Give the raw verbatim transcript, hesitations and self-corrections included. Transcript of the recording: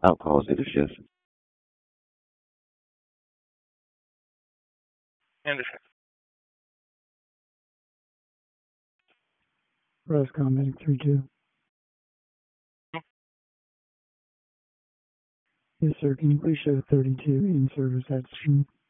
Alcohol dealership. Anderson. Roscom Medic three two. Yes, sir. Can you please show thirty-two in service at scene?